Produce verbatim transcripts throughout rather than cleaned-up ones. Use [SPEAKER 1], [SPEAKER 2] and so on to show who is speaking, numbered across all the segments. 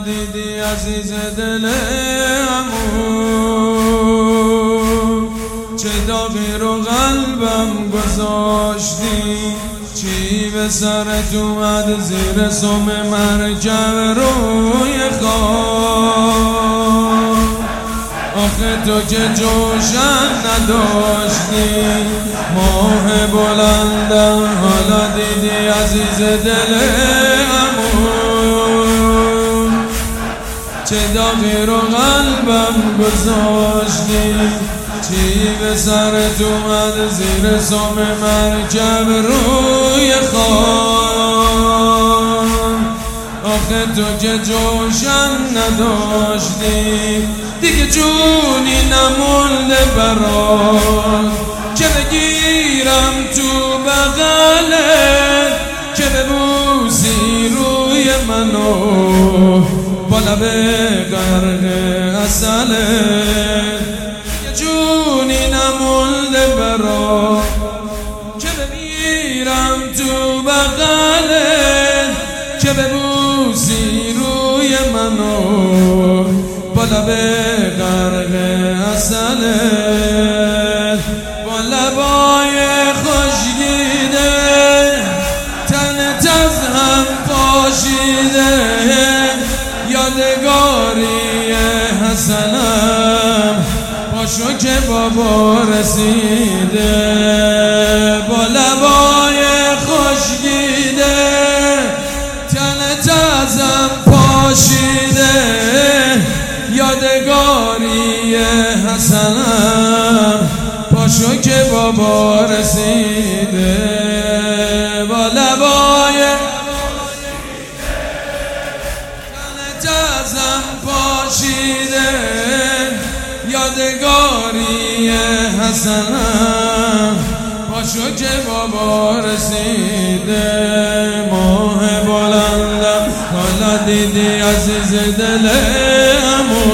[SPEAKER 1] دیدی عزیز دل عمو، چه داغی رو قلبم گذاشتی، چی به سرت اومد زیر سم مرکب روی خواب. آخه تو که جوشن نداشتی، ماه بلندم حالا دیدی عزیز دل عمو، چه داغی رو قلبم گذاشتی، چی به سرت اومد زیر سم مرکب روی خواب. آخه تو که جوشن نداشتی، دیگه جونی نمونده برات که بگیرم تو بغلت، که ببوسی روی منو با لب غرق عسلت. دیگه جونی نمونده برات که بگیرم تو بغلت، که ببوسی روی منو با لب غرق عسلت. با لبای خشکیده تنت از هم پاشیده، یادگاری حسنم پاشو که بابا رسیده. با لبای خشکیده تنت از هم پاشیده، یادگاری حسنم پاشو که بابا رسیده. با لبای تنت ازم پاشیده، یادگاری حسنم پاشو که بابا رسیده. ماه بلندم حالا دیدی عزیز دل عمو،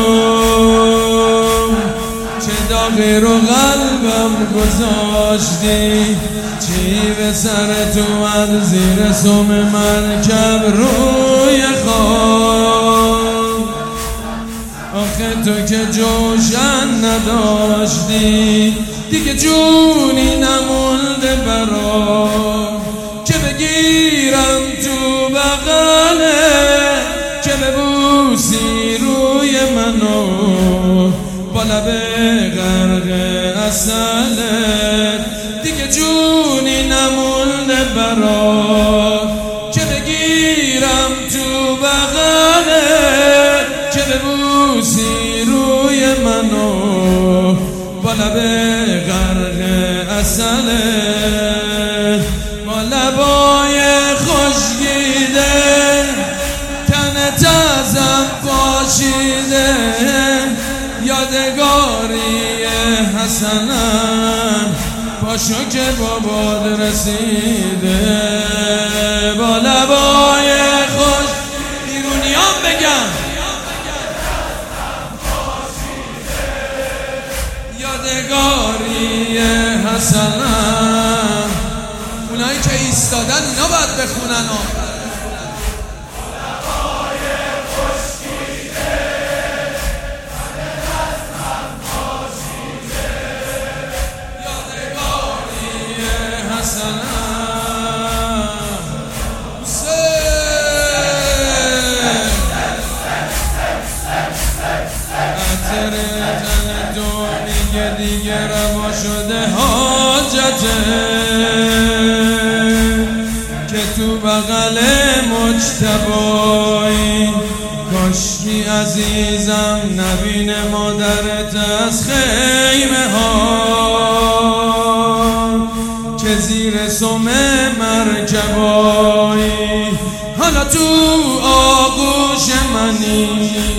[SPEAKER 1] چه داغی رو قلبم گذاشتی، چی به سرت اومد زیر سم مرکب روی خواب. آخه تو که جوشن نداشتی، دیگه جونی نمونده برات که بگیرم تو بغلت، که ببوسی روی منو با لب غرق عسلت. دیگه جونی نمونده برات که بگیرم تو بغلت، که ببوسی روی منو با لب غرق عسلت. با لبای خشکیده تنت ازم پاشیده، یادگاری حسنم پاشو که بابات رسیده. با لبای خوش بیرونیان بگم، یادگاری حسنم. اونایی که ایستادن اینا باید بخونن ها. دیگه روا شده حاجته، که تو بغل مجتبایی، کاشکی عزیزم نبین مادرت از خیمه ها، که زیر سم مرکبایی حالا تو آغوش منی.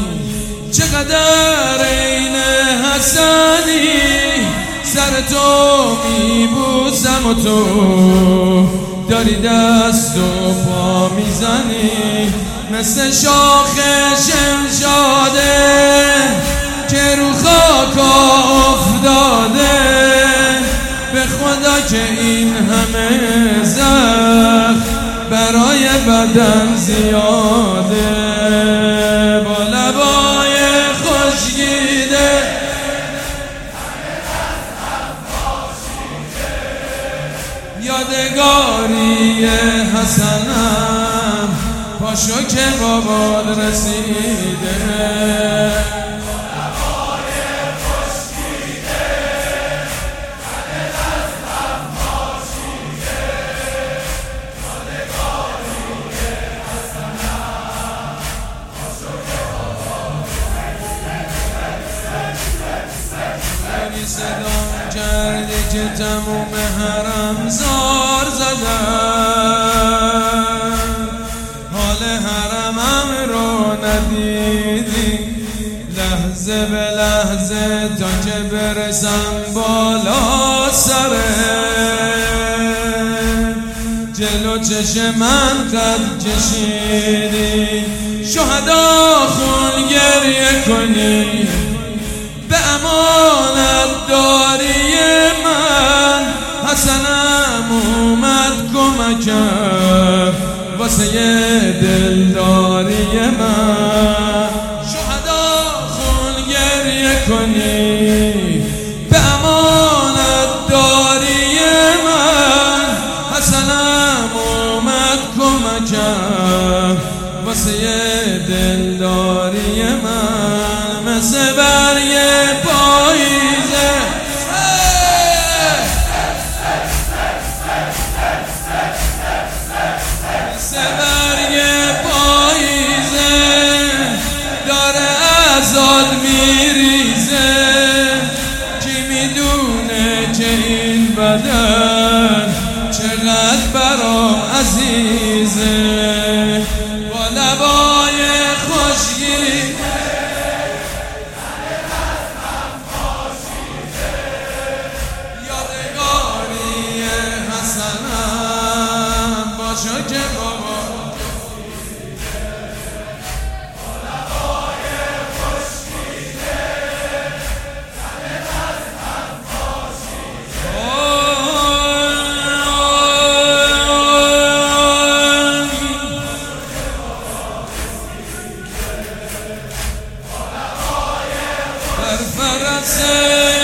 [SPEAKER 1] چقدر این حسنی، سر تو میبوسم و تو داری دست و پا میزنی، مثل شاخ شمشاده که رو خاک افتاده. به خدا که این همه زخم برای بدن زیاده. یادگاری حسنم پاشو که بابات رسیده صدام کردی که تموم حرم زار زدن حال حرمم رو ندیدی لحظه به لحظه تا که برسم بالا سره جلو چش من قد کشیدی شهدا خون گریه کنی به امانت داری من حسنم اومد کمکم واسه دلداری من شهدا خون گریه کنی به امانت داری من حسنم اومد کمکم واسه دلداری من مثل برگ پاییزه مثل برگ پاییزه داره ازاد میریزه کی میدونه که این بدن چقدر برام عزیزه با لبای خوشگیری باشو که بابا لبای خوشگیده تنه قلبم پاشیده بر فرسه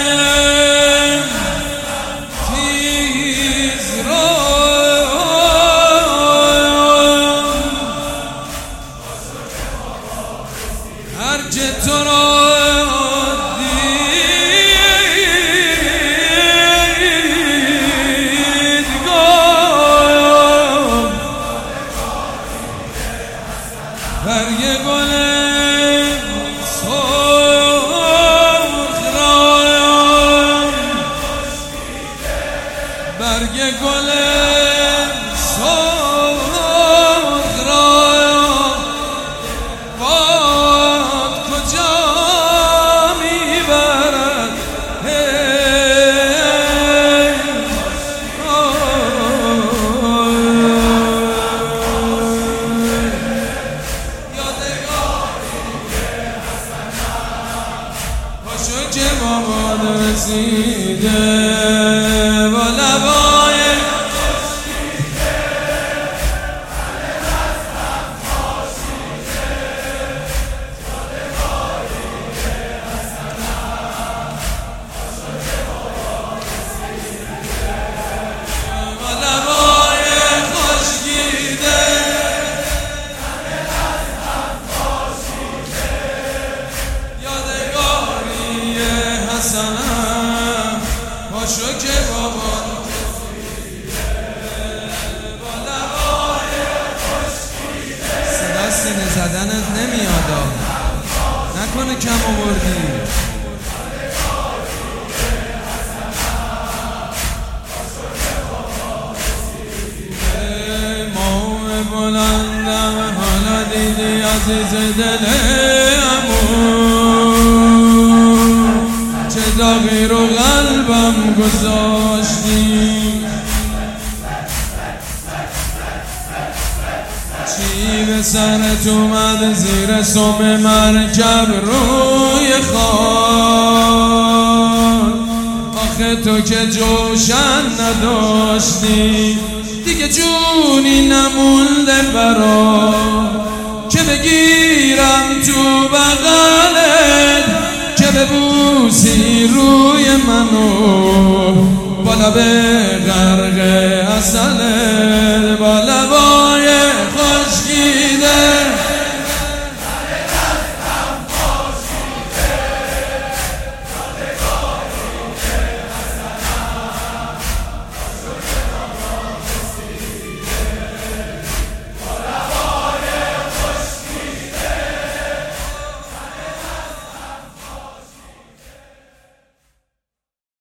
[SPEAKER 1] هرچه تو را دیدگاه برگ گل سرخ رایم برگ گل سرخ رایم که بابات رسیده با لبای خوشگیده تنه دستم پاشیده یادگاری حسنم پاشو که بابات رسیده با لبای خوشگیده تنه دستم پاشیده یادگاری حسنم پاشو که بابات رسیده با لبای خوشگیده صدا سینه زدنت نمیاد نکنه کم آوردی ماه بلندم حالا دیدی عزیز دلمون چه داغی رو قلبم گذاشتی چی به سرت اومد زیر سم مرکب روی خان آخه تو که جوشن نداشتی دیگه جونی نمونده برا که بگیرم تو بغلت که ببوسی روی منو با با لب غرق اصله با لب